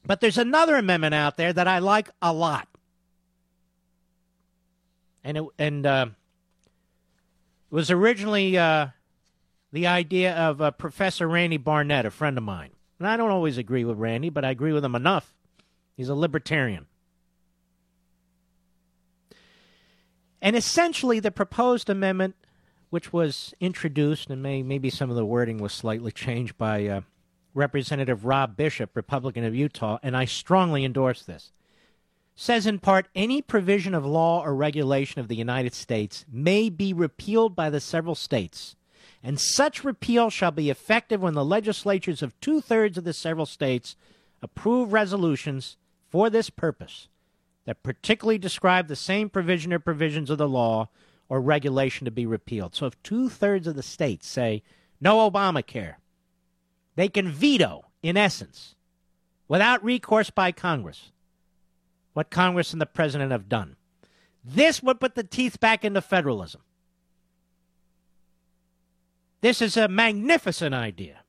But there's another amendment out there that I like a lot. And it was originally the idea of Professor Randy Barnett, a friend of mine. And I don't always agree with Randy, but I agree with him enough. He's a libertarian. And essentially, the proposed amendment, which was introduced, and maybe some of the wording was slightly changed by Representative Rob Bishop, Republican of Utah, and I strongly endorse this, says in part, any provision of law or regulation of the United States may be repealed by the several states, and such repeal shall be effective when the legislatures of 2/3 of the several states approve resolutions for this purpose that particularly describe the same provision or provisions of the law or regulation to be repealed. So if 2/3 of the states say no Obamacare, they can veto, in essence, without recourse by Congress, what Congress and the president have done. This would put the teeth back into federalism. This is a magnificent idea.